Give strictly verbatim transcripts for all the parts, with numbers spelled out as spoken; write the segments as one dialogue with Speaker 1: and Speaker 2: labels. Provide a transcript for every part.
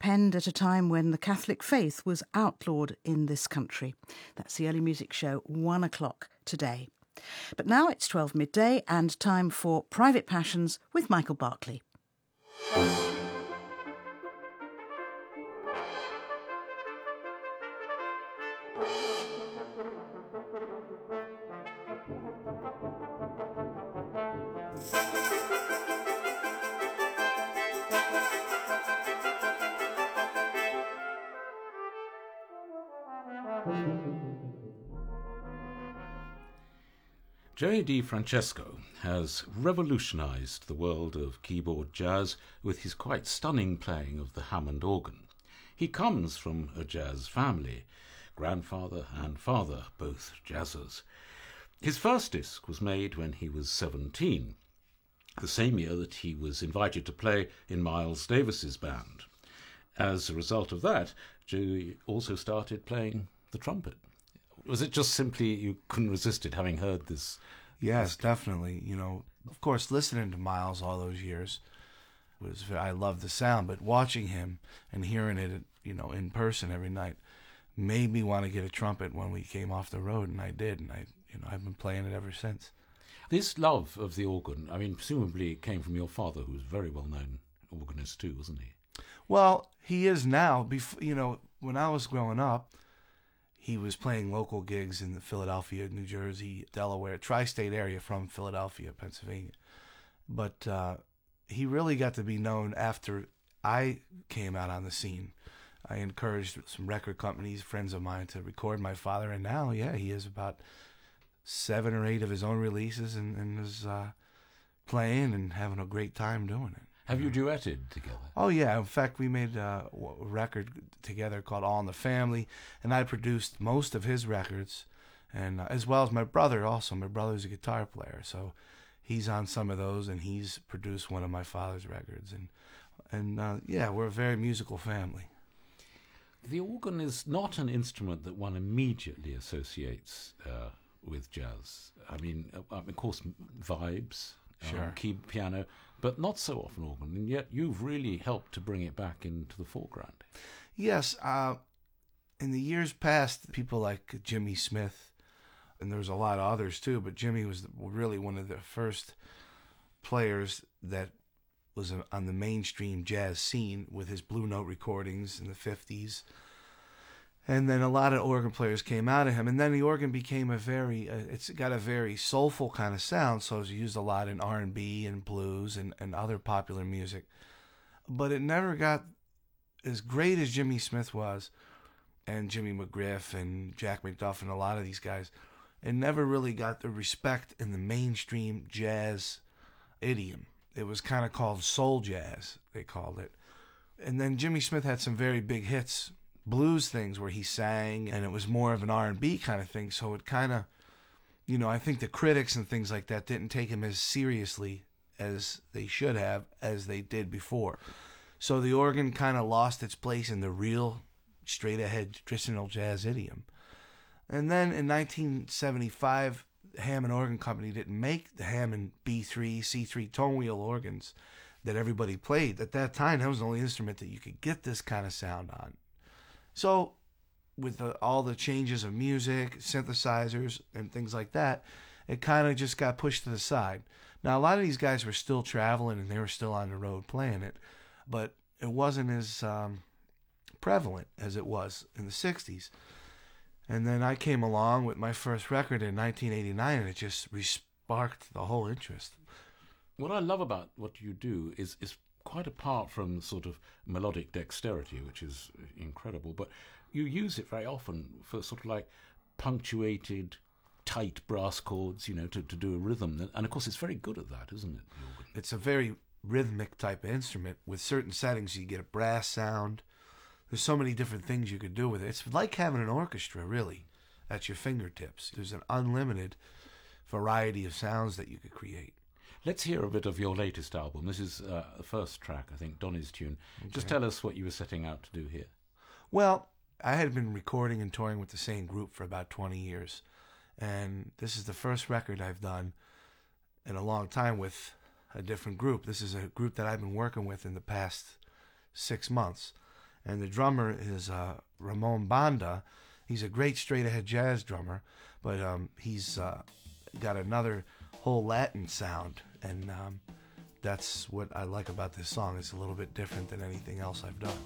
Speaker 1: penned at a time when the Catholic faith was outlawed in this country. That's the Early Music Show, one o'clock today. But now it's twelve midday and time for Private Passions with Michael Barclay.
Speaker 2: Joey DeFrancesco has revolutionized the world of keyboard jazz with his quite stunning playing of the Hammond organ. He comes from a jazz family, grandfather and father, both jazzers. His first disc was made when he was seventeen, the same year that he was invited to play in Miles Davis's band. As a result of that, Joey also started playing the trumpet. Was it just simply you couldn't resist it, having heard this?
Speaker 3: Yes, definitely. You know, of course, listening to Miles all those years was I loved the sound, but watching him and hearing it, you know, in person every night made me want to get a trumpet when we came off the road, and I did, and I, you know, I've been playing it ever since.
Speaker 2: This love of the organ, I mean, presumably it came from your father, who was a very well-known organist too, wasn't he?
Speaker 3: Well, he is now. Before, you know, when I was growing up, he was playing local gigs in the Philadelphia, New Jersey, Delaware, tri-state area from Philadelphia, Pennsylvania. But uh, he really got to be known after I came out on the scene. I encouraged some record companies, friends of mine, to record my father. And now, yeah, he has about seven or eight of his own releases and, and is uh, playing and having a great time doing it.
Speaker 2: Have you duetted together?
Speaker 3: Oh, yeah. In fact, we made a record together called All in the Family, and I produced most of his records, and uh, as well as my brother also. My brother's a guitar player, so he's on some of those, and he's produced one of my father's records. And, and uh, yeah, we're a very musical family.
Speaker 2: The organ is not an instrument that one immediately associates uh, with jazz. I mean, uh, of course, vibes,
Speaker 3: sure.
Speaker 2: um, key piano, but not so often organ, and yet you've really helped to bring it back into the foreground.
Speaker 3: Yes. Uh, in the years past, people like Jimmy Smith, and there was a lot of others too, but Jimmy was really one of the first players that was on the mainstream jazz scene with his Blue Note recordings in the fifties. And then a lot of organ players came out of him. And then the organ became a very, uh, it's got a very soulful kind of sound. So it's used a lot in R and B and blues and, and other popular music. But it never got as great as Jimmy Smith was, and Jimmy McGriff and Jack McDuff and a lot of these guys. It never really got the respect in the mainstream jazz idiom. It was kind of called soul jazz, they called it. And then Jimmy Smith had some very big hits, blues things where he sang, and it was more of an R and B kind of thing. So it kind of, you know, I think the critics and things like that didn't take him as seriously as they should have, as they did before. So the organ kind of lost its place in the real straight-ahead traditional jazz idiom. And then in nineteen seventy-five, Hammond Organ Company didn't make the Hammond B three, C three tone wheel organs that everybody played. At that time, that was the only instrument that you could get this kind of sound on. So with the, all the changes of music, synthesizers, and things like that, it kind of just got pushed to the side. Now, a lot of these guys were still traveling, and they were still on the road playing it, but it wasn't as um, prevalent as it was in the sixties. And then I came along with my first record in nineteen eighty-nine, and it just re-sparked the whole interest.
Speaker 2: What I love about what you do is is quite apart from sort of melodic dexterity, which is incredible, but you use it very often for sort of like punctuated, tight brass chords, you know, to, to do a rhythm. And of course, it's very good at that, isn't it?
Speaker 3: It's a very rhythmic type of instrument. With certain settings, you get a brass sound. There's so many different things you could do with it. It's like having an orchestra, really, at your fingertips. There's an unlimited variety of sounds that you could create.
Speaker 2: Let's hear a bit of your latest album. This is uh, the first track, I think, Donny's Tune. Okay. Just tell us what you were setting out to do here.
Speaker 3: Well, I had been recording and touring with the same group for about twenty years. And this is the first record I've done in a long time with a different group. This is a group that I've been working with in the past six months. And the drummer is uh, Ramon Banda. He's a great straight-ahead jazz drummer, but um, he's uh, got another whole Latin sound, and um, that's what I like about this song. It's a little bit different than anything else I've done.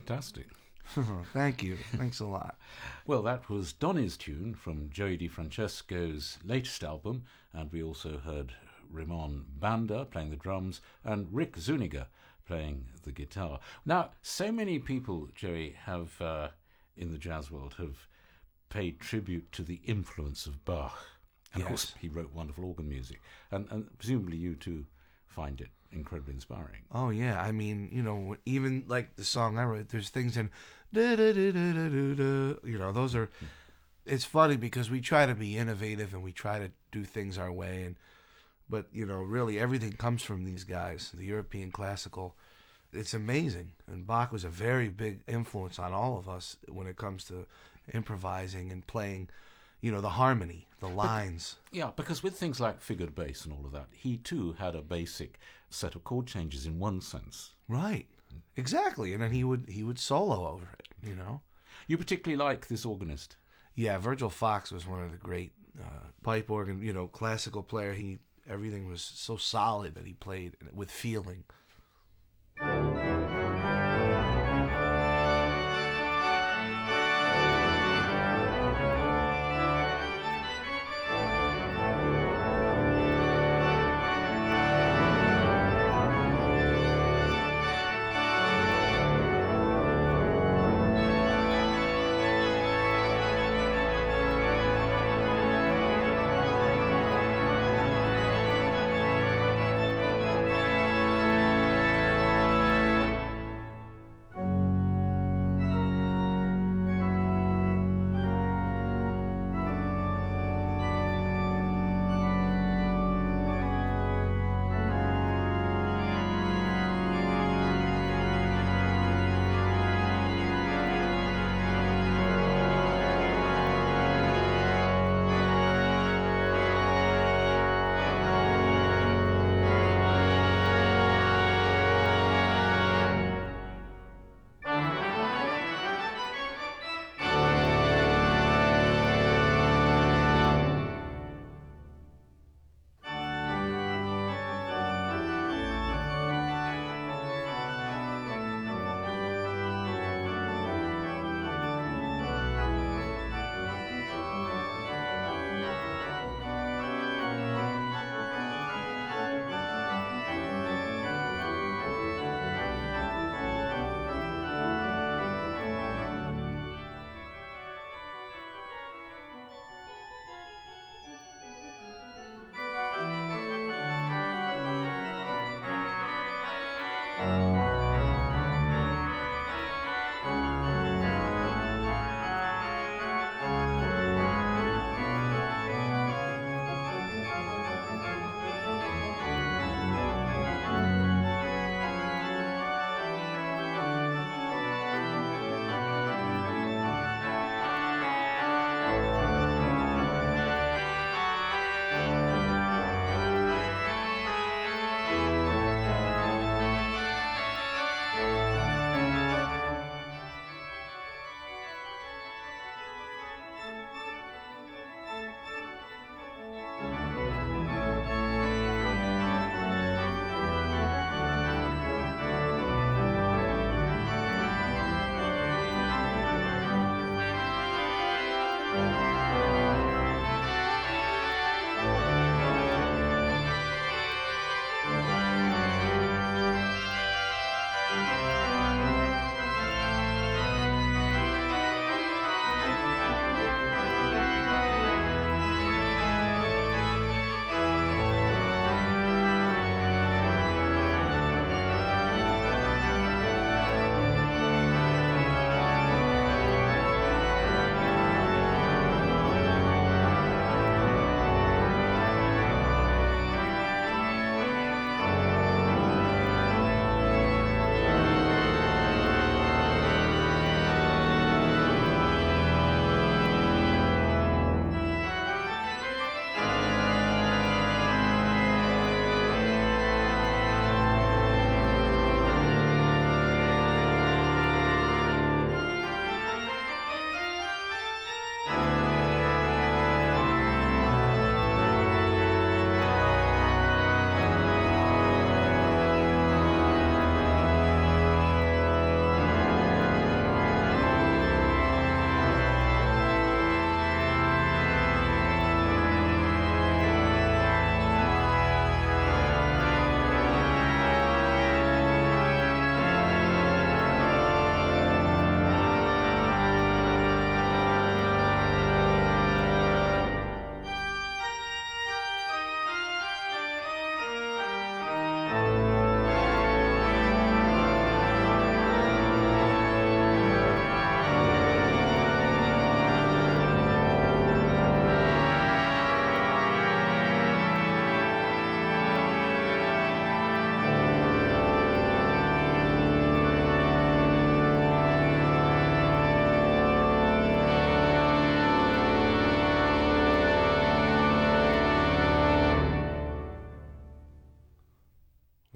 Speaker 2: fantastic.
Speaker 3: Thank you. Thanks a lot.
Speaker 2: Well, that was Donny's tune from Joey DeFrancesco's latest album, and we also heard Ramon Banda playing the drums and Rick Zuniga playing the guitar. Now, so many people, Joey, have uh, in the jazz world have paid tribute to the influence of Bach. And
Speaker 3: Yes.
Speaker 2: of course, he wrote wonderful organ music, and, and presumably you too find it incredibly inspiring.
Speaker 3: Oh yeah, I mean, you know, even like the song I wrote, there's things in, da, da, da, da, da, da, da, you know, those are. It's funny because we try to be innovative and we try to do things our way, and but you know, really everything comes from these guys, the European classical. It's amazing, and Bach was a very big influence on all of us when it comes to improvising and playing. You know, the harmony, the lines.
Speaker 2: Yeah, because with things like figured bass and all of that, he too had a basic set of chord changes in one sense.
Speaker 3: Right. Exactly. And then he would he would solo over it, you know.
Speaker 2: You particularly like this organist.
Speaker 3: Yeah, Virgil Fox was one of the great uh, pipe organ, you know, classical player. He everything was so solid that he played with feeling.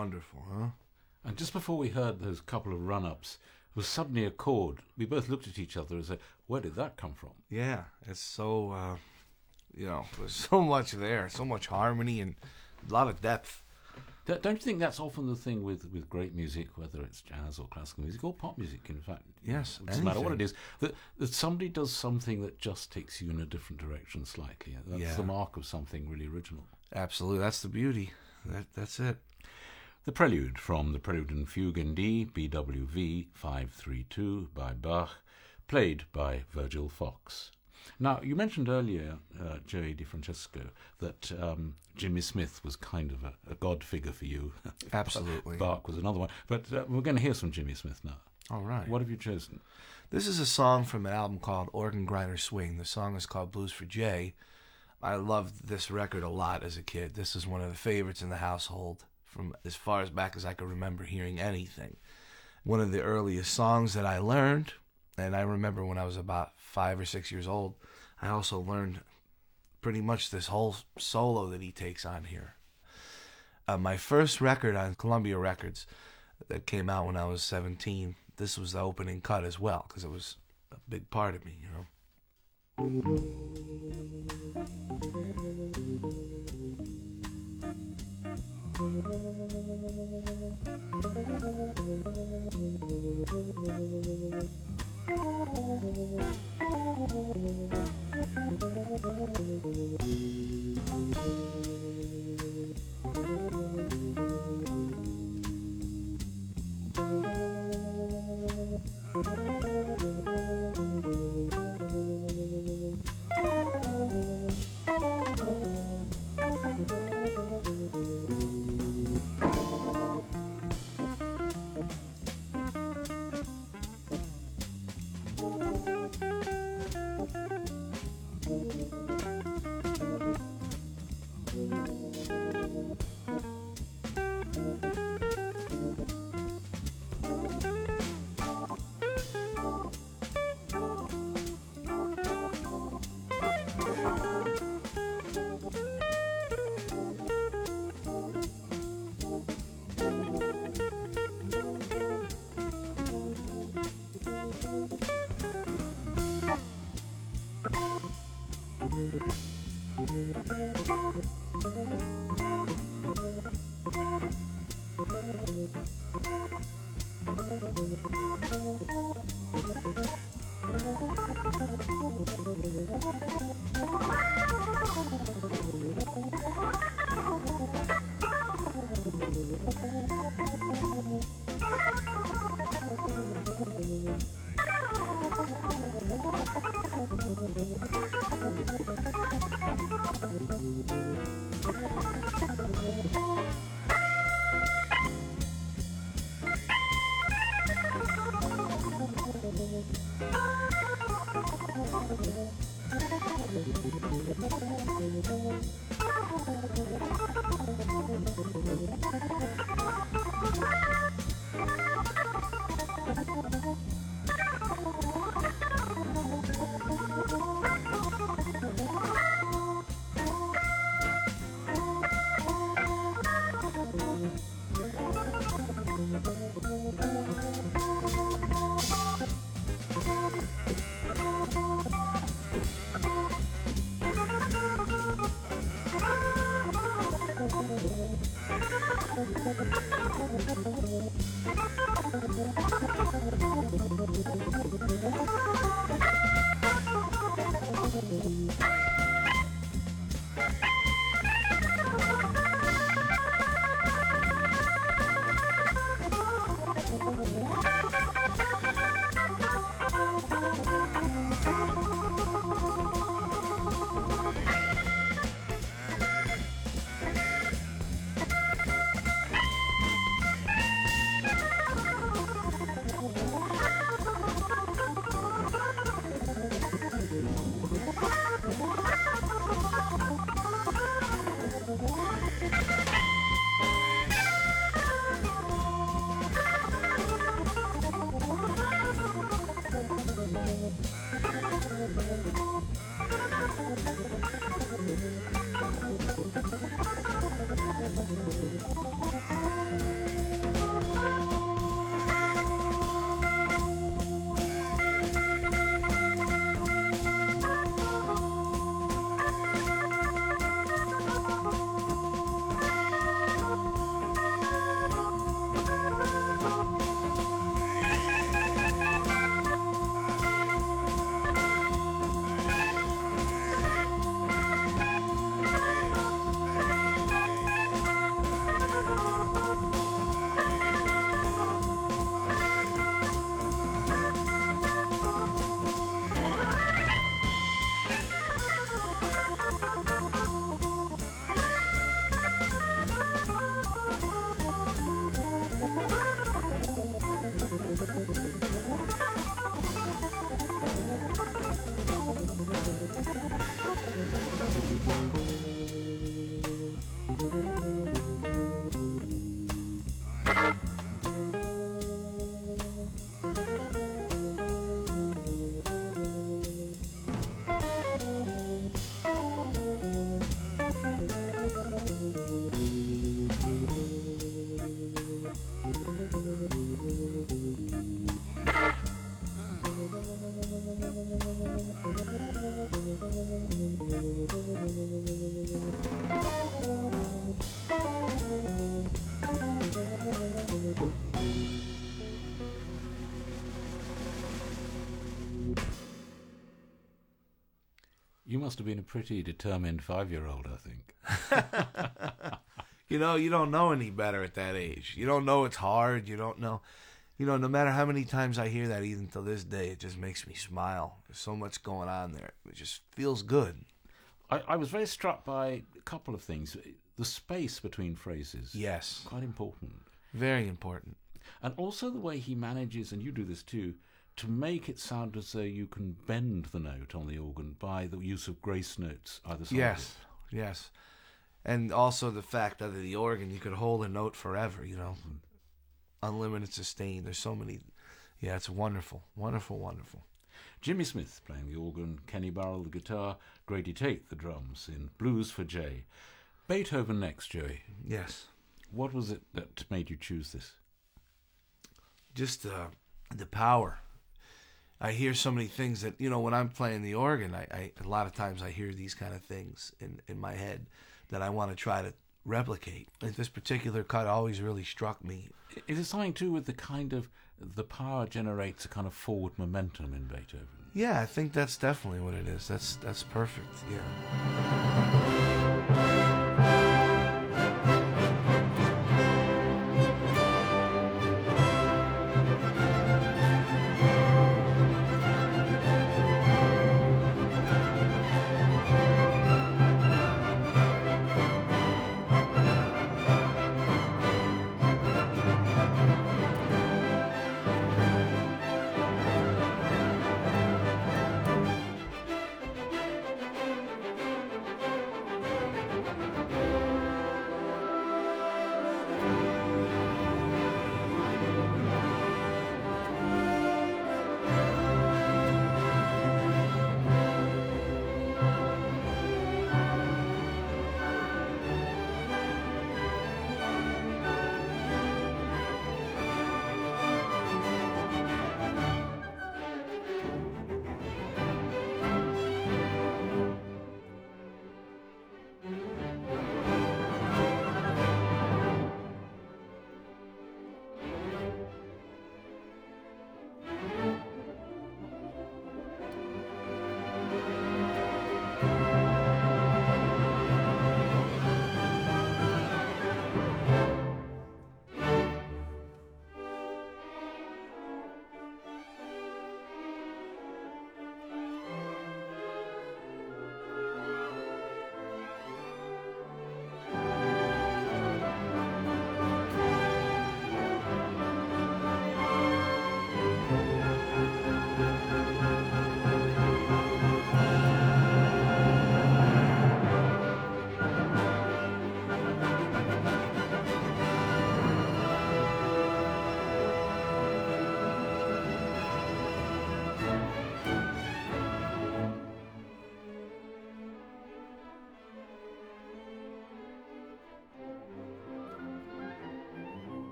Speaker 3: wonderful, huh?
Speaker 2: And just before we heard those couple of run-ups, there was suddenly a chord. We both looked at each other and said, where did that come from?
Speaker 3: Yeah, it's so, uh, you know, there's so much there, so much harmony and a lot of depth.
Speaker 2: Don't you think that's often the thing with, with great music, whether it's jazz or classical music or pop music, in fact?
Speaker 3: Yes,
Speaker 2: it doesn't matter what it is, that, that somebody does something that just takes you in a different direction slightly. That's
Speaker 3: yeah.
Speaker 2: the mark of something really original.
Speaker 3: Absolutely, that's the beauty. That That's it.
Speaker 2: The Prelude from the Prelude and Fugue in D, B W V five three two by Bach, played by Virgil Fox. Now, you mentioned earlier, uh, Joey DeFrancesco, that um, Jimmy Smith was kind of a, a god figure for you.
Speaker 3: Absolutely.
Speaker 2: Bach was another one. But uh, we're going to hear some Jimmy Smith now.
Speaker 3: All right.
Speaker 2: What have you chosen?
Speaker 3: This is a song from an album called Organ Grinder Swing. The song is called Blues for Jay. I loved this record a lot as a kid. This is one of the favorites in the household from as far as back as I could remember hearing anything. One of the earliest songs that I learned, and I remember when I was about five or six years old, I also learned pretty much this whole solo that he takes on here. Uh, my first record on Columbia Records that came out when I was seventeen, this was the opening cut as well, because it was a big part of me, you know.
Speaker 2: You must have been a pretty determined five-year-old, I think.
Speaker 3: You know, you don't know any better at that age. You don't know it's hard. You don't know. You know, no matter how many times I hear that, even to this day, it just makes me smile. There's so much going on there. It just feels good.
Speaker 2: I, I was very struck by a couple of things. The space between phrases.
Speaker 3: Yes.
Speaker 2: Quite important.
Speaker 3: Very important.
Speaker 2: And also the way he manages, and you do this too, to make it sound as though you can bend the note on the organ by the use of grace notes either side
Speaker 3: Yes,
Speaker 2: of it.
Speaker 3: yes. And also the fact that the organ, you could hold a note forever, you know. Mm-hmm. Unlimited sustain. There's so many. Yeah, it's wonderful. Wonderful, wonderful.
Speaker 2: Jimmy Smith playing the organ, Kenny Burrell the guitar, Grady Tate the drums in Blues for Jay. Beethoven next, Joey.
Speaker 3: Yes.
Speaker 2: What was it that made you choose this?
Speaker 3: Just uh, the power. I hear so many things that, you know, when I'm playing the organ, I, I a lot of times I hear these kind of things in, in my head that I want to try to replicate. And this particular cut always really struck me.
Speaker 2: Is it something to do with the kind of, the power generates a kind of forward momentum in Beethoven?
Speaker 3: Yeah, I think that's definitely what it is. That's, that's perfect, yeah.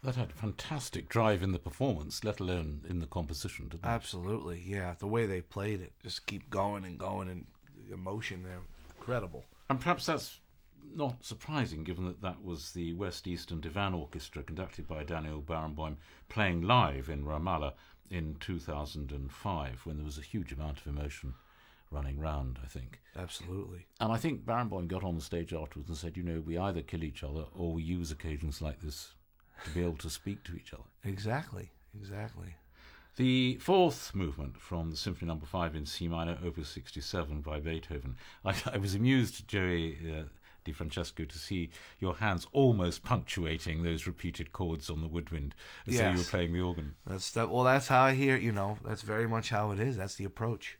Speaker 2: That had fantastic drive in the performance, let alone in the composition, didn't it?
Speaker 3: Absolutely, yeah. The way they played it, just keep going and going, and the emotion there, incredible.
Speaker 2: And perhaps that's not surprising, given that that was the West Eastern Divan Orchestra, conducted by Daniel Barenboim, playing live in Ramallah in two thousand five, when there was a huge amount of emotion running round, I think.
Speaker 3: Absolutely.
Speaker 2: And I think Barenboim got on the stage afterwards and said, you know, we either kill each other or we use occasions like this to be able to speak to each other.
Speaker 3: Exactly, exactly.
Speaker 2: The fourth movement from the Symphony Number Five in C minor, Opus sixty-seven by Beethoven. I, I was amused, Joey uh, Di Francesco, to see your hands almost punctuating those repeated chords on the woodwind as though
Speaker 3: Yes.
Speaker 2: you were playing the organ.
Speaker 3: That's that. Well, that's how I hear. You know, that's very much how it is. That's the approach.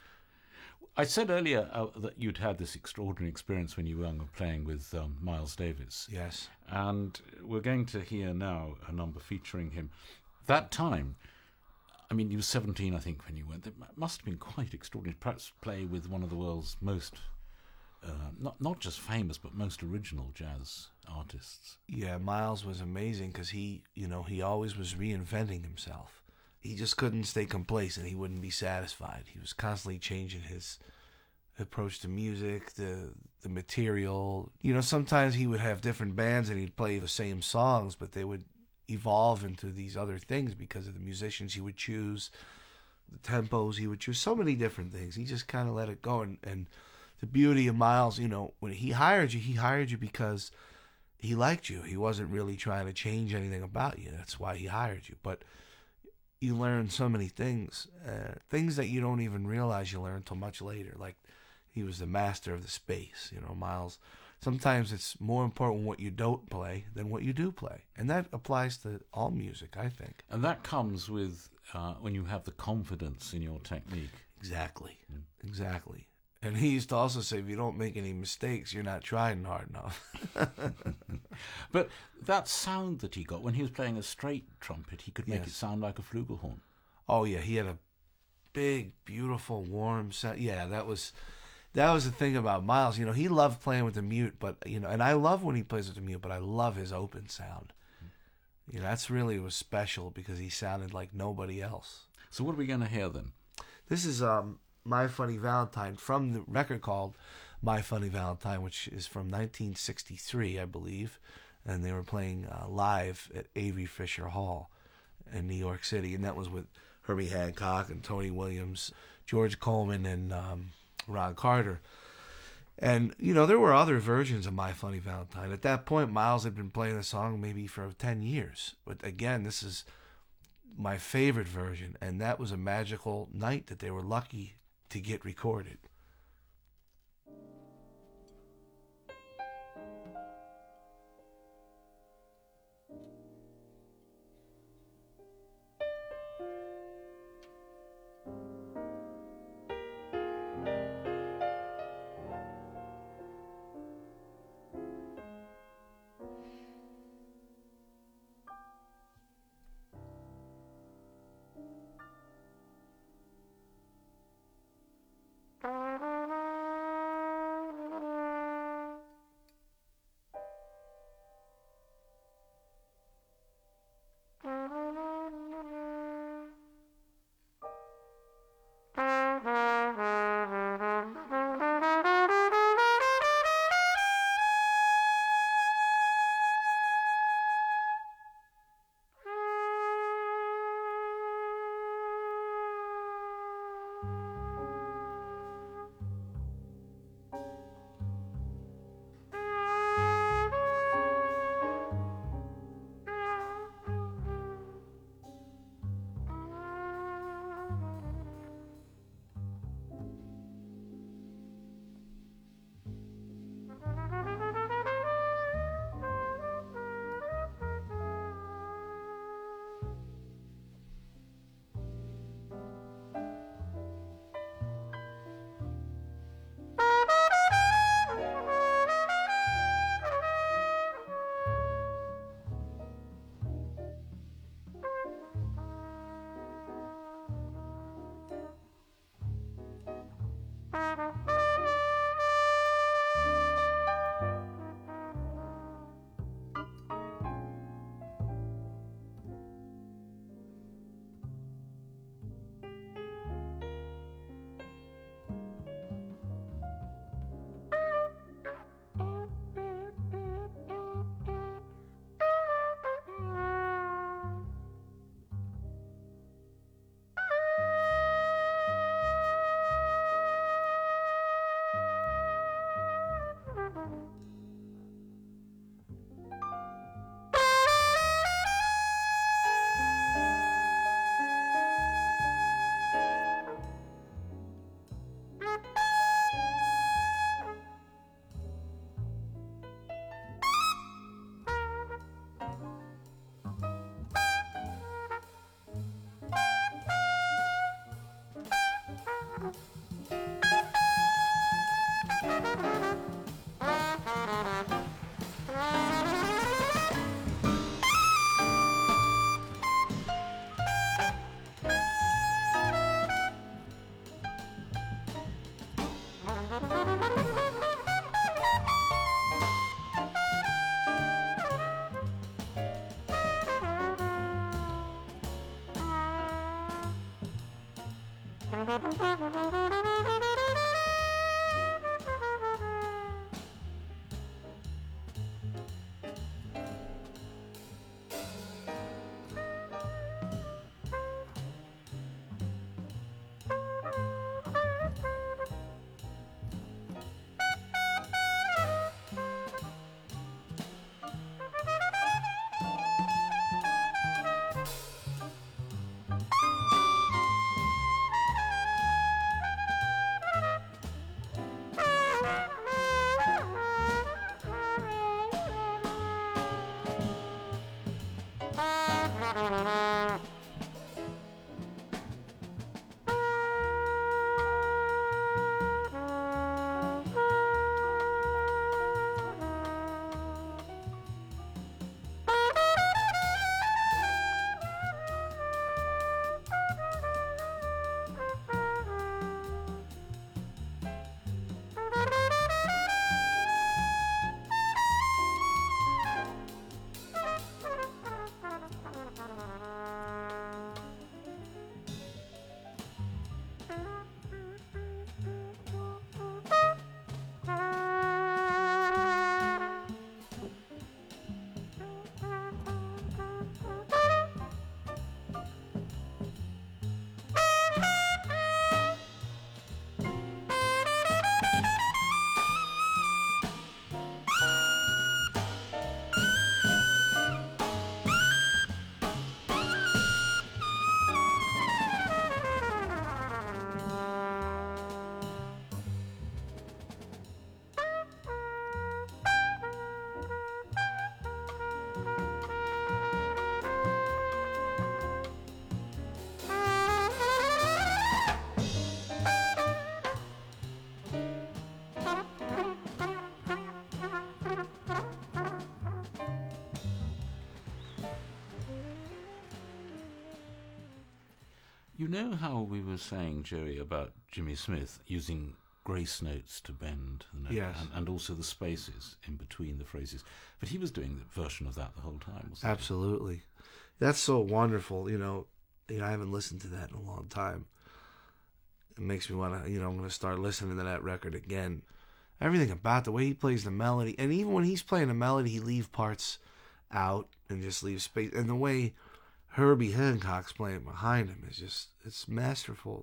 Speaker 2: I said earlier uh, that you'd had this extraordinary experience when you were young of playing with um, Miles Davis.
Speaker 3: Yes.
Speaker 2: And we're going to hear now a number featuring him. That time, I mean, you were seventeen, I think, when you went. It must have been quite extraordinary. Perhaps play with one of the world's most, uh, not not just famous, but most original jazz artists.
Speaker 3: Yeah, Miles was amazing because he, you know, he always was reinventing himself. He just couldn't stay complacent. He wouldn't be satisfied. He was constantly changing his approach to music, the the material. You know, sometimes he would have different bands and he'd play the same songs, but they would evolve into these other things because of the musicians he would choose, the tempos he would choose, so many different things. He just kind of let it go. And, and the beauty of Miles, you know, when he hired you, he hired you because he liked you. He wasn't really trying to change anything about you. That's why he hired you. But you learn so many things, uh, things that you don't even realize you learn until much later. Like he was the master of the space, you know, Miles. Sometimes it's more important what you don't play than what you do play. And that applies to all music, I think.
Speaker 2: And that comes with uh, when you have the confidence in your technique.
Speaker 3: Exactly. Mm. Exactly. And he used to also say, if you don't make any mistakes, you're not trying hard enough.
Speaker 2: But that sound that he got when he was playing a straight trumpet, he could make
Speaker 3: Yes.
Speaker 2: it sound like a flugelhorn.
Speaker 3: Oh, yeah. He had a big, beautiful, warm sound. Yeah, that was... That was the thing about Miles. You know, he loved playing with the mute, but, you know, and I love when he plays with the mute, but I love his open sound. You know, that's really was special because he sounded like nobody else.
Speaker 2: So what are we going to hear then?
Speaker 3: This is um, My Funny Valentine from the record called My Funny Valentine, which is from nineteen sixty-three, I believe. And they were playing uh, live at Avery Fisher Hall in New York City. And that was with Herbie Hancock and Tony Williams, George Coleman, and... Um, Ron Carter. And, you know, there were other versions of My Funny Valentine. At that point, Miles had been playing the song maybe for ten years. But again, this is my favorite version. And that was a magical night that they were lucky to get recorded. Uh...
Speaker 2: You know how we were saying, Joey, about Jimmy Smith using grace notes to bend the note,
Speaker 3: yes.
Speaker 2: and, and also the spaces in between the phrases. But he was doing the version of that the whole time, wasn't he?
Speaker 3: Absolutely. That's so wonderful. You know, you know, I haven't listened to that in a long time. It makes me want to, you know, I'm going to start listening to that record again. Everything about the way he plays the melody, and even when he's playing the melody, he leaves parts out and just leaves space. And the way Herbie Hancock's playing behind him is just, it's masterful.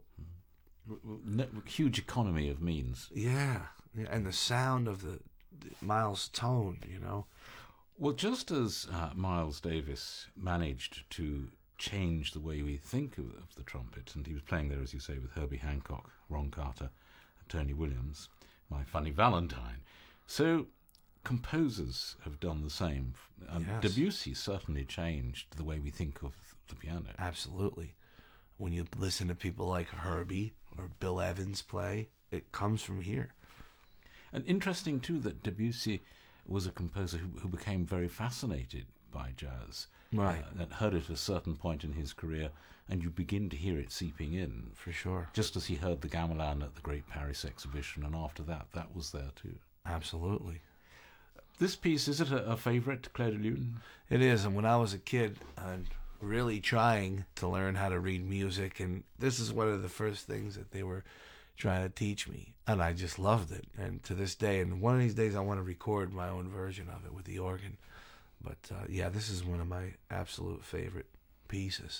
Speaker 2: Huge economy of means.
Speaker 3: Yeah, yeah. And the sound of the, the Miles' tone, you know.
Speaker 2: Well, just as uh, Miles Davis managed to change the way we think of, of the trumpet, and he was playing there, as you say, with Herbie Hancock, Ron Carter, and Tony Williams, My Funny Valentine. So composers have done the same. And
Speaker 3: yes.
Speaker 2: Debussy certainly changed the way we think of the piano.
Speaker 3: Absolutely. When you listen to people like Herbie or Bill Evans play, it comes from here.
Speaker 2: And interesting, too, that Debussy was a composer who, who became very fascinated by jazz.
Speaker 3: Right.
Speaker 2: Uh, and heard it at a certain point in his career, and you begin to hear it seeping in.
Speaker 3: For sure.
Speaker 2: Just as he heard the gamelan at the Great Paris Exhibition, and after that, that was there, too.
Speaker 3: Absolutely.
Speaker 2: This piece, is it a, a favourite, Clair de Lune?
Speaker 3: It is, and when I was a kid, I'm really trying to learn how to read music, and this is one of the first things that they were trying to teach me, and I just loved it. And to this day, and one of these days I want to record my own version of it with the organ. But uh, yeah, this is one of my absolute favorite pieces.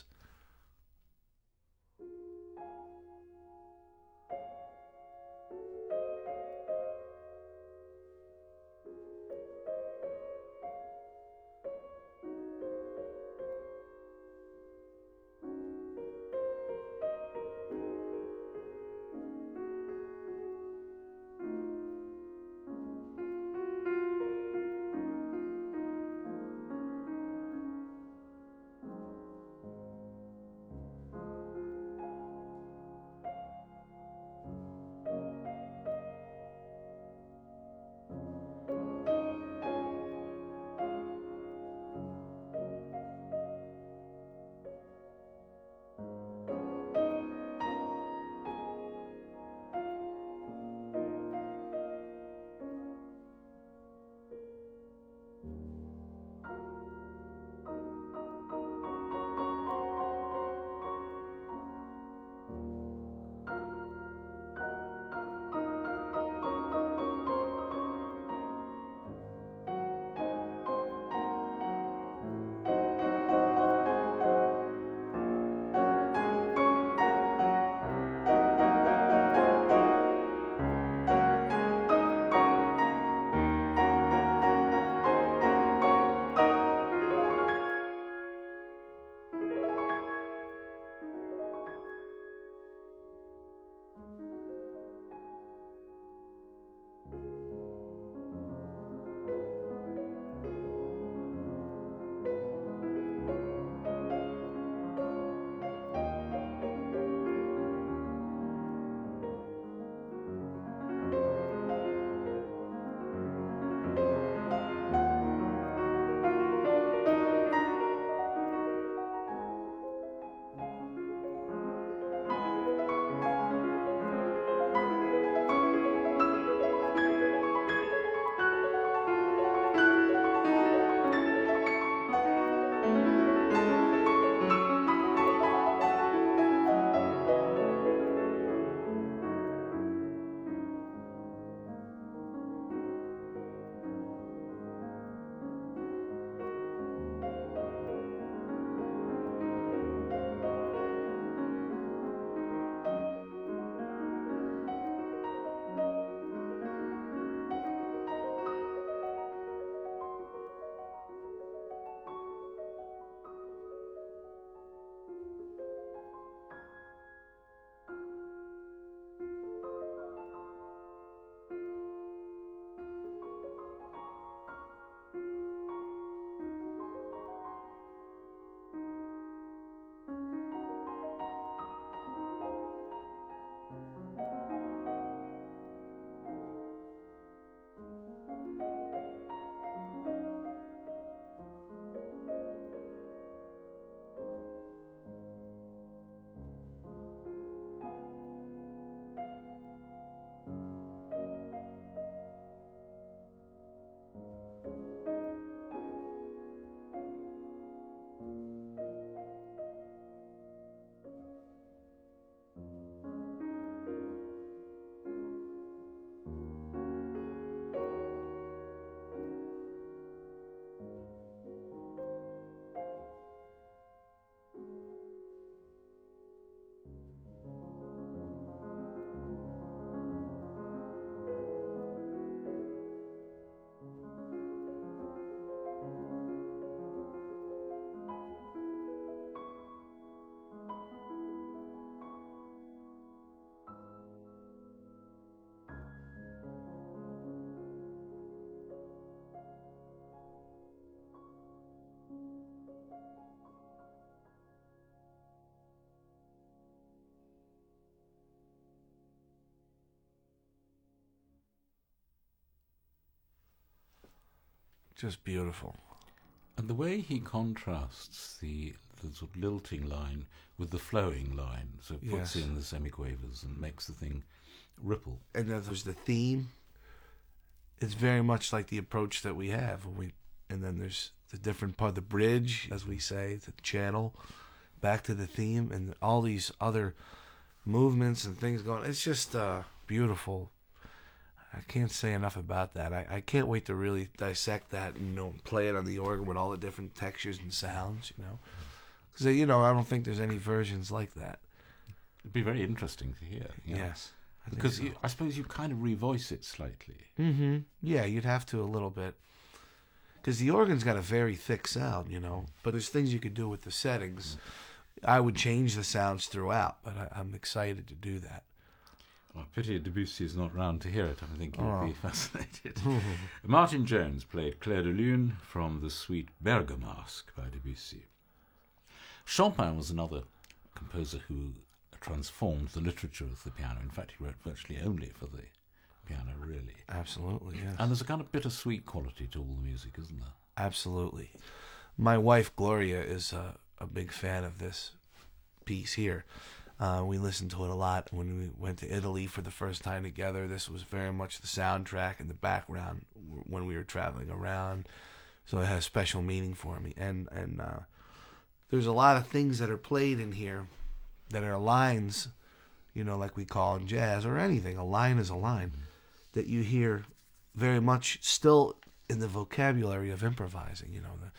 Speaker 3: Just beautiful.
Speaker 2: And the way he contrasts the, the sort of lilting line with the flowing line, so it puts
Speaker 3: Yes.
Speaker 2: in the semiquavers and makes the thing ripple.
Speaker 3: And then there's the theme. It's very much like the approach that we have when we, and then there's the different part, the bridge, as we say, the channel, back to the theme, and all these other movements and things going. It's just uh, beautiful. I can't say enough about that. I, I can't wait to really dissect that and, you know, play it on the organ with all the different textures and sounds, you know. Because, you know, I don't think there's any versions like that.
Speaker 2: It'd be very interesting to hear. Yeah.
Speaker 3: Yes. I think
Speaker 2: Because
Speaker 3: so.
Speaker 2: you, I suppose you kind of revoice it slightly.
Speaker 3: Mm-hmm. Yeah, you'd have to a little bit. Because the organ's got a very thick sound, you know. But there's things you could do with the settings. I would change the sounds throughout, but I, I'm excited to do that.
Speaker 2: Oh, pity Debussy is not round to hear it. I think you'll
Speaker 3: Oh.
Speaker 2: be fascinated. Martin Jones played Clair de Lune from the suite Bergamasque by Debussy. Chopin was another composer who transformed the literature of the piano. In fact, he wrote virtually only for the piano, really.
Speaker 3: Absolutely, yes.
Speaker 2: And there's a kind of bittersweet quality to all the music, isn't there?
Speaker 3: Absolutely. My wife, Gloria, is a, a big fan of this piece here. Uh, we listened to it a lot when we went to Italy for the first time together. This was very much the soundtrack in the background when we were traveling around. So it has special meaning for me. And, and uh, there's a lot of things that are played in here that are lines, you know, like we call in jazz or anything. A line is a line that you hear very much still in the vocabulary of improvising, you know. The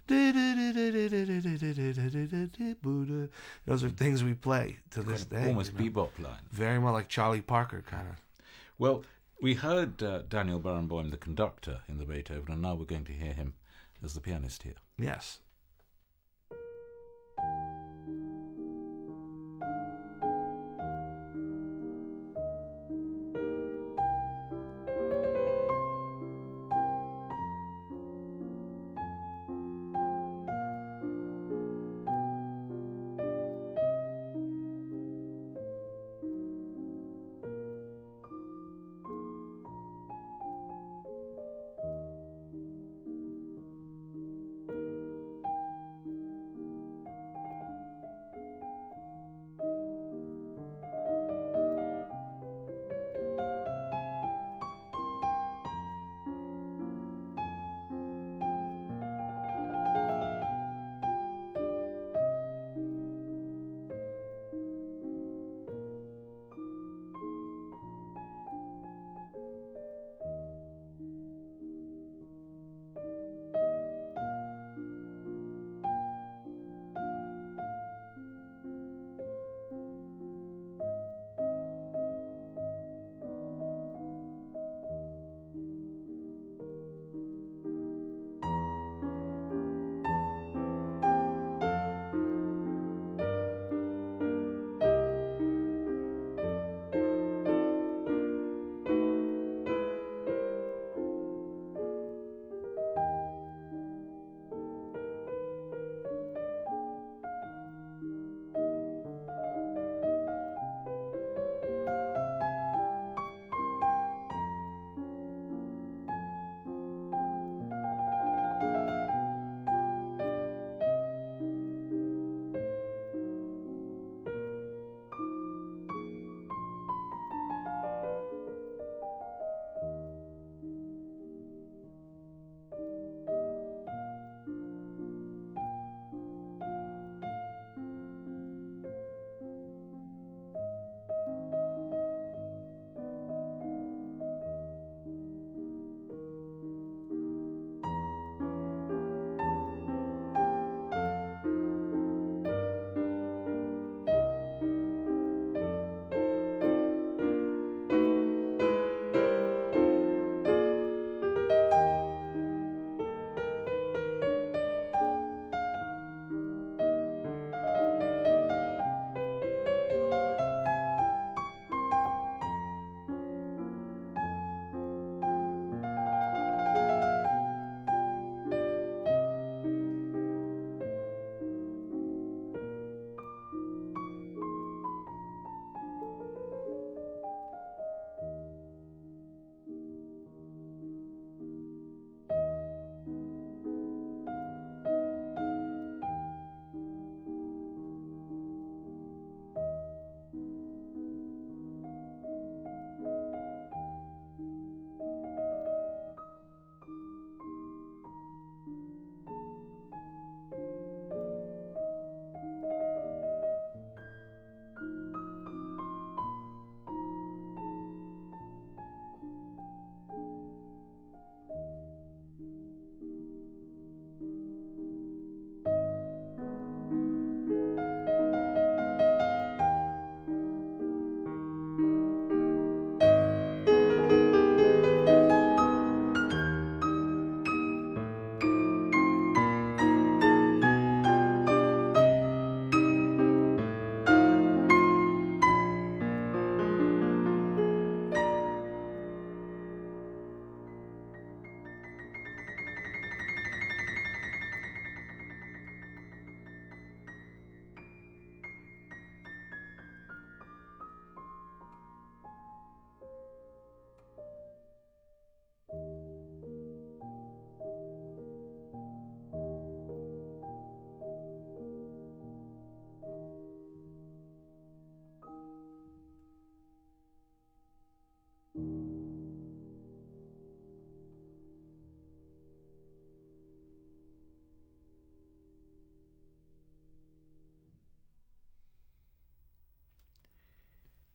Speaker 3: those are things we play to this
Speaker 2: Kind of
Speaker 3: day.
Speaker 2: almost
Speaker 3: you know.
Speaker 2: bebop line.
Speaker 3: Very much like Charlie Parker, kind of.
Speaker 2: Well, we heard uh, Daniel Barenboim, the conductor, in the Beethoven, and now we're going to hear him as the pianist here.
Speaker 3: Yes.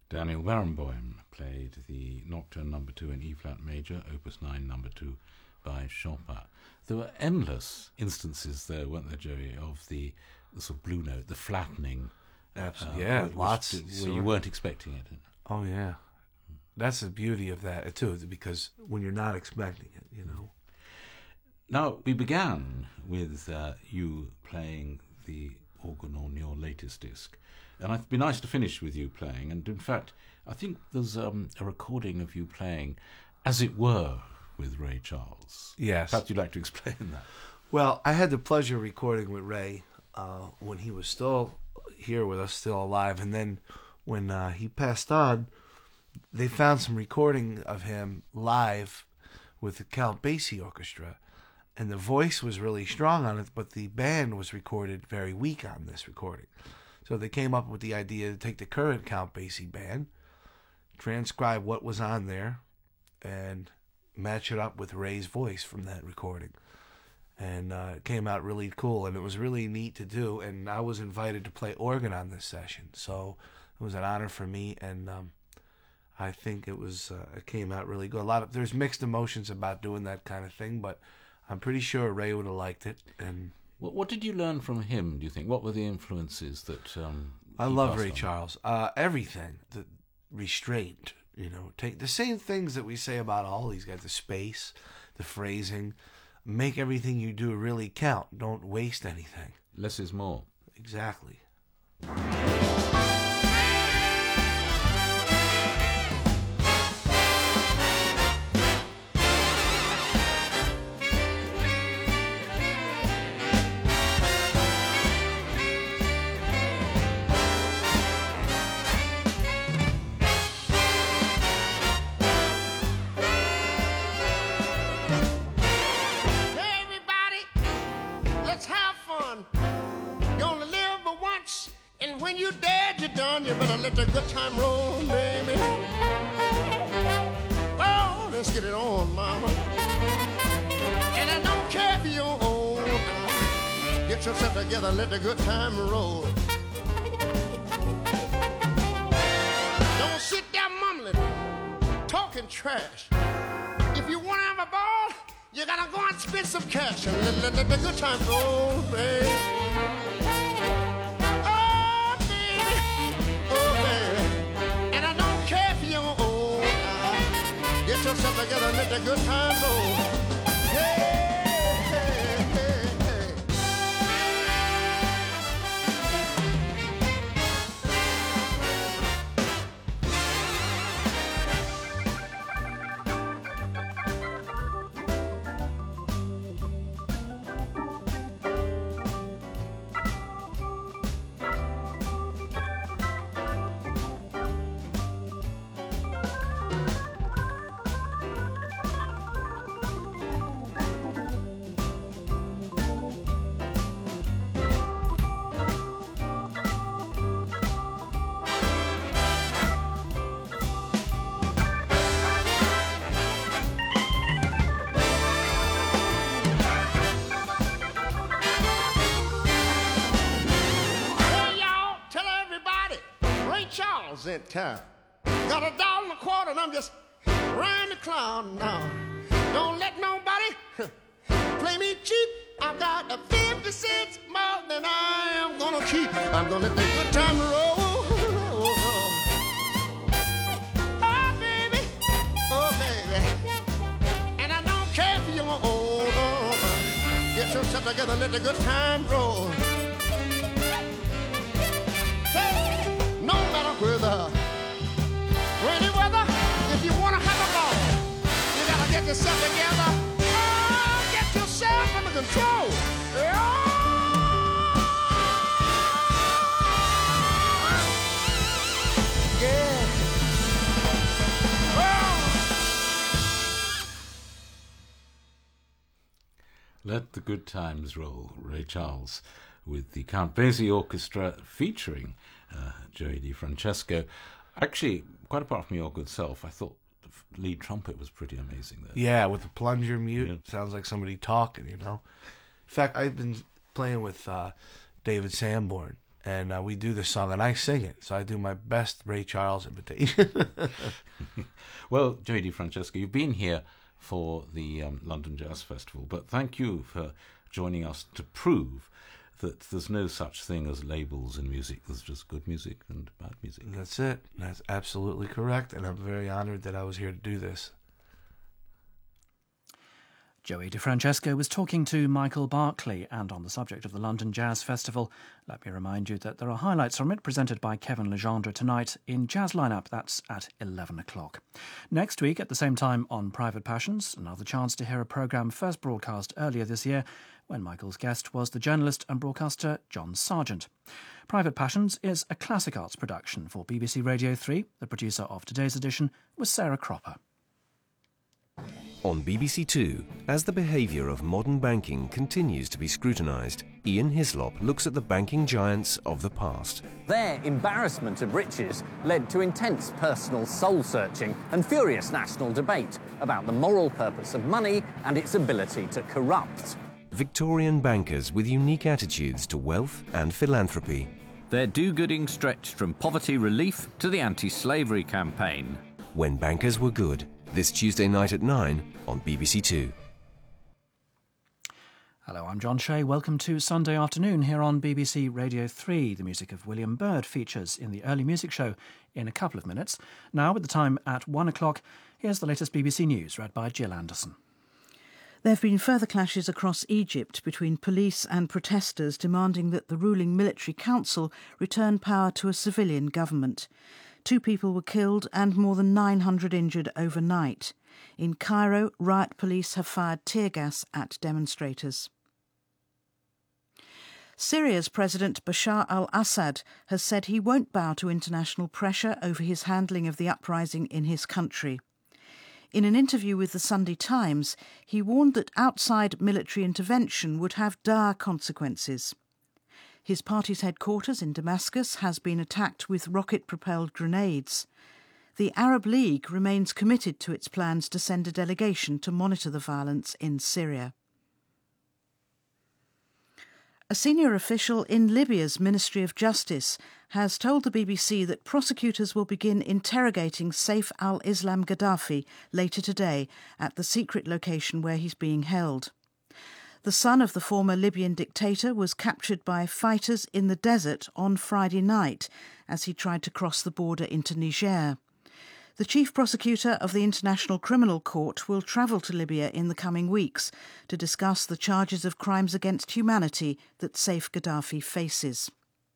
Speaker 2: Daniel Barenboim played the Nocturne Number Two in E-flat major, Opus Nine Number Two by Chopin. There were endless instances there, weren't there, Joey, of the, the sort of blue note, the flattening.
Speaker 3: Absolutely,
Speaker 2: uh,
Speaker 3: yeah,
Speaker 2: which-
Speaker 3: lots.
Speaker 2: where you weren't expecting it.
Speaker 3: Oh yeah, that's the beauty of that too, because when you're not expecting it, you know.
Speaker 2: Now, we began with uh, you playing the organ on your latest disc, and it'd be nice to finish with you playing. And in fact, I think there's um, a recording of you playing, as it were, with Ray Charles.
Speaker 3: Yes.
Speaker 2: Perhaps you'd like to explain that.
Speaker 3: Well, I had the pleasure of recording with Ray uh, when he was still here with us, still alive, and then when uh, he passed on, they found some recording of him live with the Count Basie Orchestra, and the voice was really strong on it, but the band was recorded very weak on this recording. So they came up with the idea to take the current Count Basie band, transcribe what was on there, and match it up with Ray's voice from that recording. And uh, it came out really cool, and it was really neat to do. And I was invited to play organ on this session, so it was an honor for me. And um, I think it was uh, it came out really good. A lot of there's mixed emotions about doing that kind of thing, but I'm pretty sure Ray would have liked it. And
Speaker 2: What, what did you learn from him, do you think? What were the influences that um,
Speaker 3: I
Speaker 2: he
Speaker 3: love
Speaker 2: passed
Speaker 3: Ray
Speaker 2: on?
Speaker 3: Charles. Uh, everything, the restraint, you know, take the same things that we say about all these guys: the space, the phrasing. Make everything you do really count. Don't waste anything.
Speaker 2: Less is more.
Speaker 3: Exactly.
Speaker 4: When you dead, you're done. You better let the good time roll, baby. Oh, let's get it on, mama. And I don't care if you're old. Get yourself together, let the good time roll. Don't sit there mumbling, talking trash. If you want to have a ball, you gotta go and spend some cash and let, let, let the good time roll, baby. Get yourself together and let the good time roll. Hey, hey, hey, hey. In town. Got a dollar and a quarter and I'm just riding the clown now. Don't let nobody play me cheap. I got a fifty cents more than I am gonna keep. I'm gonna let the good time roll. Oh, baby. Oh, baby. And I don't care if you're old. Get yourself together, let the good time roll. Weather, rainy weather, if you want to have a ball, you gotta get yourself together. Oh, get yourself under control. Oh. Yeah. Oh.
Speaker 2: Let the good times roll, Ray Charles, with the Count Basie Orchestra featuring uh, Joey DeFrancesco. Actually, quite apart from your good self, I thought the lead trumpet was pretty amazing there.
Speaker 3: Yeah, with the plunger mute.
Speaker 2: Yeah.
Speaker 3: Sounds like somebody talking, you know. In fact, I've been playing with uh, David Sanborn, And uh, we do this song, and I sing it. So I do my best Ray Charles imitation.
Speaker 2: Well, Joey DeFrancesco, you've been here for the um, London Jazz Festival, but thank you for joining us to prove that there's no such thing as labels in music. There's just good music and bad music.
Speaker 3: That's it. That's absolutely correct, and I'm very honored that I was here to do this.
Speaker 5: Joey DeFrancesco was talking to Michael Barclay, and on the subject of the London Jazz Festival, let me remind you that there are highlights from it presented by Kevin Legendre tonight in Jazz Lineup. That's at eleven o'clock. Next week, at the same time on Private Passions, another chance to hear a programme first broadcast earlier this year when Michael's guest was the journalist and broadcaster John Sargent. Private Passions is a classic arts production for B B C Radio three. The producer of today's edition was Sarah Cropper.
Speaker 6: On B B C Two, as the behaviour of modern banking continues to be scrutinised, Ian Hislop looks at the banking giants of the past.
Speaker 7: Their embarrassment of riches led to intense personal soul-searching and furious national debate about the moral purpose of money and its ability to corrupt.
Speaker 6: Victorian bankers with unique attitudes to wealth and philanthropy.
Speaker 8: Their do-gooding stretched from poverty relief to the anti-slavery campaign.
Speaker 6: When Bankers Were Good, this Tuesday night at nine on B B C Two.
Speaker 5: Hello, I'm John Shea. Welcome to Sunday Afternoon here on B B C Radio three. The music of William Byrd features in the early music show in a couple of minutes. Now, with the time at one o'clock, here's the latest B B C News read by Jill Anderson.
Speaker 1: There have been further clashes across Egypt between police and protesters demanding that the ruling military council return power to a civilian government. Two people were killed and more than nine hundred injured overnight. In Cairo, riot police have fired tear gas at demonstrators. Syria's President Bashar al-Assad has said he won't bow to international pressure over his handling of the uprising in his country. In an interview with the Sunday Times, he warned that outside military intervention would have dire consequences. His party's headquarters in Damascus has been attacked with rocket-propelled grenades. The Arab League remains committed to its plans to send a delegation to monitor the violence in Syria. A senior official in Libya's Ministry of Justice has told the B B C that prosecutors will begin interrogating Saif al-Islam Gaddafi later today at the secret location where he's being held. The son of the former Libyan dictator was captured by fighters in the desert on Friday night as he tried to cross the border into Niger. The chief prosecutor of the International Criminal Court will travel to Libya in the coming weeks to discuss the charges of crimes against humanity that Saif Gaddafi faces.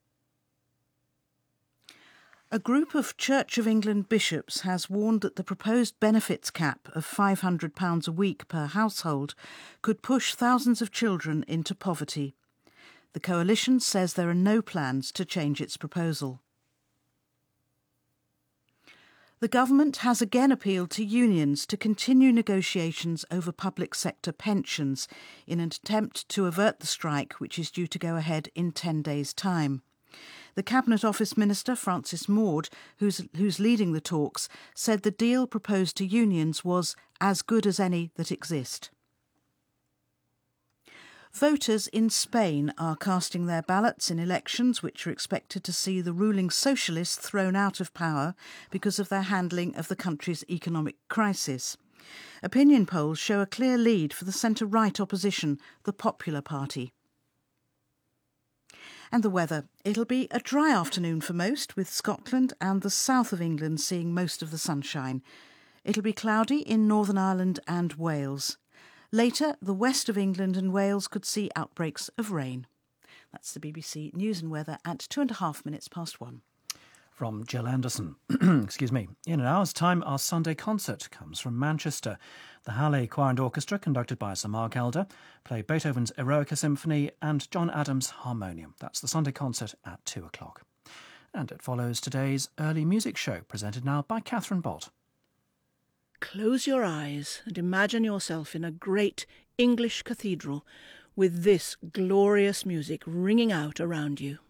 Speaker 1: A group of Church of England bishops has warned that the proposed benefits cap of five hundred pounds a week per household could push thousands of children into poverty. The coalition says there are no plans to change its proposal. The government has again appealed to unions to continue negotiations over public sector pensions in an attempt to avert the strike, which is due to go ahead in ten days' time. The Cabinet Office Minister, Francis Maude, who's, who's leading the talks, said the deal proposed to unions was as good as any that exist. Voters in Spain are casting their ballots in elections which are expected to see the ruling socialists thrown out of power because of their handling of the country's economic crisis. Opinion polls show a clear lead for the centre-right opposition, the Popular Party. And the weather. It'll be a dry afternoon for most, with Scotland and the south of England seeing most of the sunshine. It'll be cloudy in Northern Ireland and Wales. Later, the west of England and Wales could see outbreaks of rain. That's the B B C News and Weather at two and a half minutes past one.
Speaker 5: From Jill Anderson. Excuse me. In an hour's time, our Sunday concert comes from Manchester. The Halle Choir and Orchestra, conducted by Sir Mark Elder, play Beethoven's Eroica Symphony and John Adams' Harmonium. That's the Sunday concert at two o'clock. And it follows today's early music show, presented now by Catherine Bott.
Speaker 9: Close your eyes and imagine yourself in a great English cathedral with this glorious music ringing out around you.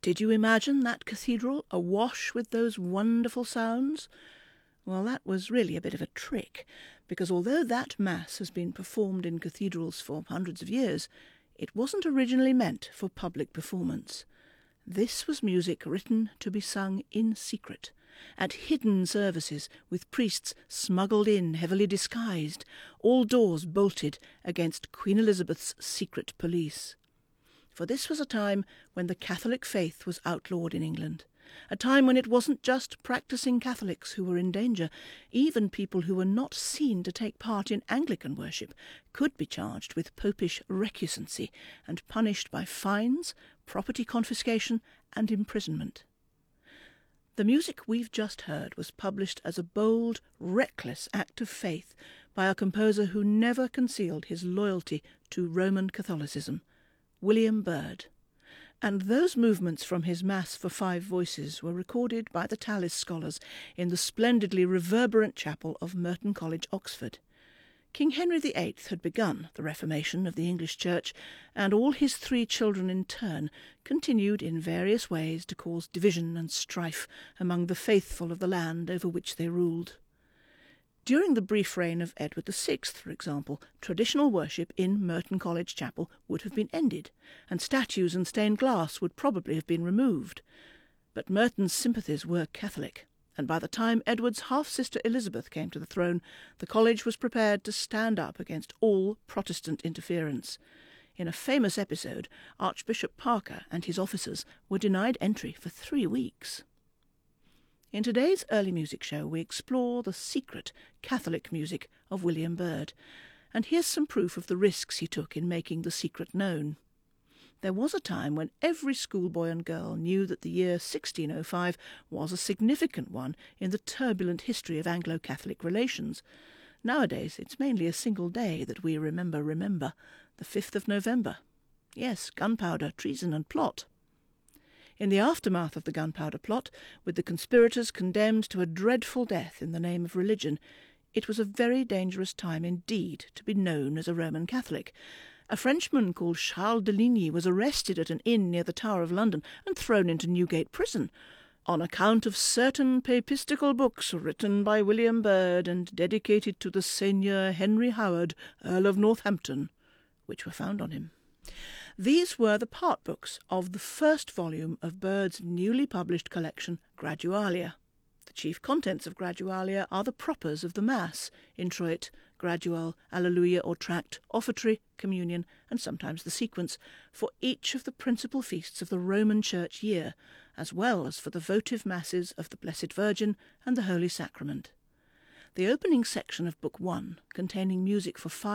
Speaker 9: Did you imagine that cathedral awash with those wonderful sounds? Well, that was really a bit of a trick, because although that Mass has been performed in cathedrals for hundreds of years, it wasn't originally meant for public performance. This was music written to be sung in secret, at hidden services, with priests smuggled in, heavily disguised, all doors bolted against Queen Elizabeth's secret police. For this was a time when the Catholic faith was outlawed in England, a time when it wasn't just practising Catholics who were in danger. Even people who were not seen to take part in Anglican worship could be charged with popish recusancy and punished by fines, property confiscation and imprisonment. The music we've just heard was published as a bold, reckless act of faith by a composer who never concealed his loyalty to Roman Catholicism, William Byrd. And those movements from his Mass for five voices were recorded by the Tallis scholars in the splendidly reverberant chapel of Merton College, Oxford. King Henry the Eighth had begun the Reformation of the English Church, and all his three children in turn continued in various ways to cause division and strife among the faithful of the land over which they ruled. During the brief reign of Edward the Sixth, for example, traditional worship in Merton College Chapel would have been ended, and statues and stained glass would probably have been removed. But Merton's sympathies were Catholic, and by the time Edward's half-sister Elizabeth came to the throne, the college was prepared to stand up against all Protestant interference. In a famous episode, Archbishop Parker and his officers were denied entry for three weeks. In today's early music show, we explore the secret Catholic music of William Byrd, and here's some proof of the risks he took in making the secret known. There was a time when every schoolboy and girl knew that the year sixteen oh five was a significant one in the turbulent history of Anglo-Catholic relations. Nowadays, it's mainly a single day that we remember remember, the fifth of November. Yes, gunpowder, treason and plot. In the aftermath of the gunpowder plot, with the conspirators condemned to a dreadful death in the name of religion, it was a very dangerous time indeed to be known as a Roman Catholic. A Frenchman called Charles de Ligny was arrested at an inn near the Tower of London and thrown into Newgate Prison on account of certain papistical books written by William Byrd and dedicated to the Seigneur Henry Howard, Earl of Northampton, which were found on him. These were the part books of the first volume of Byrd's newly published collection, Gradualia. The chief contents of Gradualia are the propers of the Mass, introit, gradual, alleluia or tract, offertory, communion, and sometimes the sequence, for each of the principal feasts of the Roman Church year, as well as for the votive masses of the Blessed Virgin and the Holy Sacrament. The opening section of Book One, containing music for five